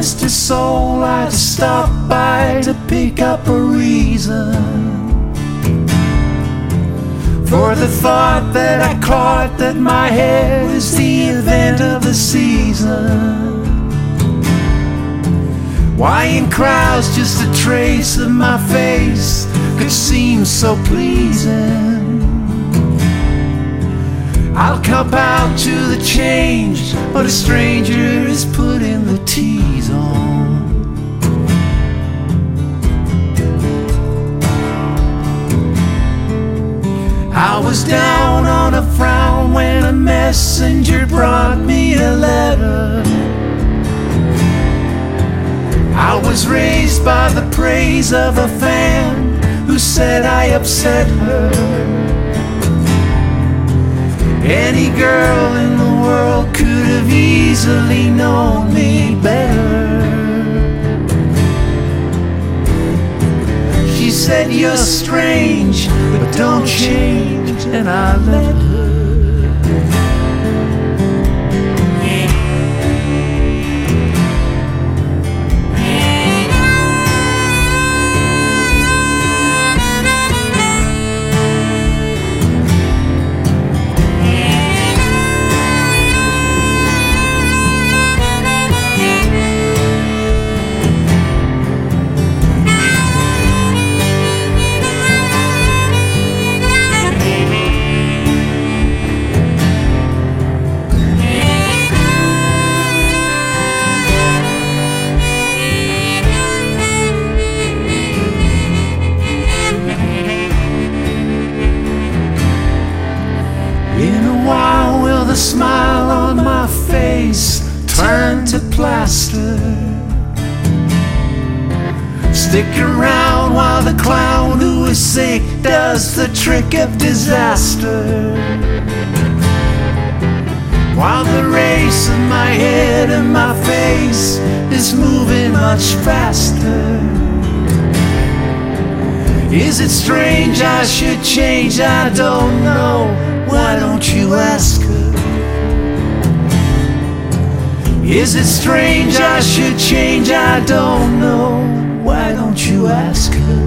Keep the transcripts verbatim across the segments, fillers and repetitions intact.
Mister Soul, I just stopped by to pick up a reason for the thought that I caught that my head is the event of the season. Why in crowds just a trace of my face could seem so pleasing? I'll cop out to the change, but a stranger is putting the tease on. I was down on a frown when a messenger brought me a letter. I was raised by the praise of a fan who said I upset her. Any girl in the world could have easily known me better. She said, "You're strange, but don't change," and I let her. In a while will the smile on my face turn to plaster? Stick around while the clown who is sick does the trick of disaster. While the race of my head and my face is moving much faster. Is it strange I should change? I don't know. Why don't you ask her? Is it strange I should change? I don't know. Why don't you ask her?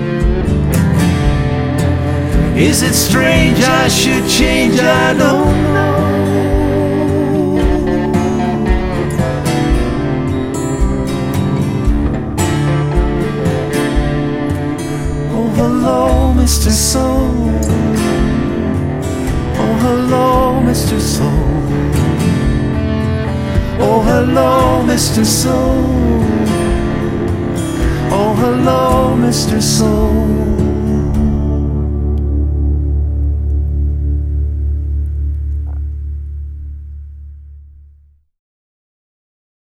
Is it strange I should change? I don't know. Oh, hello, Mister Soul. Oh, hello, Mister Soul. Oh, hello, Mister Soul. Oh, hello, Mister Soul.